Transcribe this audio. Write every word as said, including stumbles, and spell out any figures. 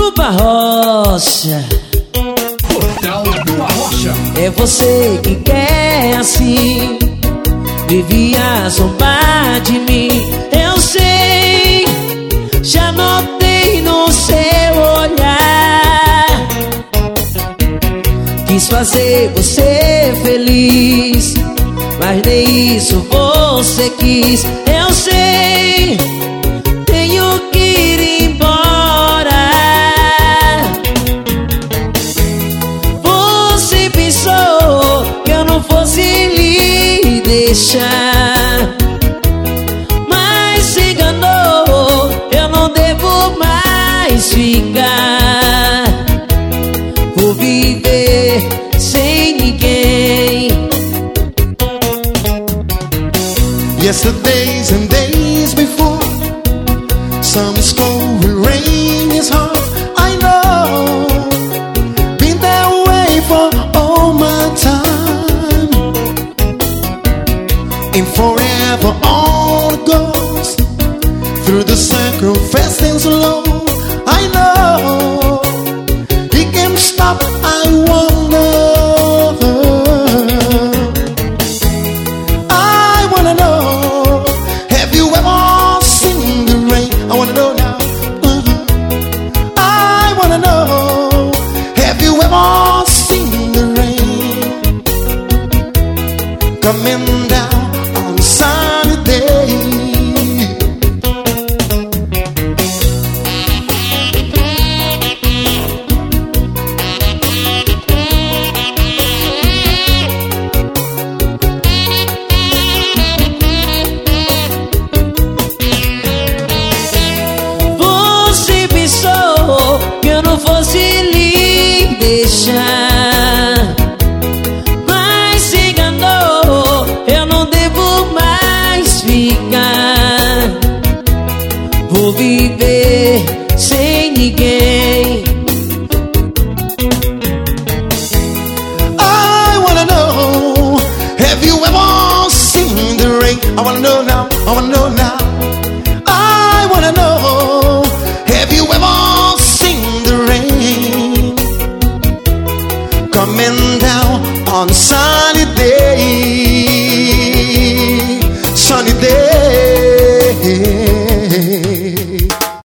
Grupo Arrocha. Portal do Arrocha. É você que quer assim, vivia zombar de mim. Eu sei, já notei no seu olhar. Quis fazer você feliz, mas nem isso você quis. Eu sei, tenho que ir embora. Você pensou que eu não fosse lhe deixar, mas se enganou, eu não devo mais ficar. Vou viver sem ninguém. Yesterdays and days before, some is cold and rain is hard. I know, been that way for all my time, and forever on goes through the circle, fast and slow. I know, it can't stop. I wonder, I wanna know, have you ever seen the rain? I wanna know now. uh-huh. I wanna know, have you ever seen the rain coming down on a sunny day? Você pensou que eu não fosse lhe deixar, mas se enganou, eu não devo mais ficar. Vou viver sem ninguém. I wanna know, have you ever seen the rain? I wanna know now, I wanna know now. I wanna know, have you ever seen the rain coming down on a sunny day?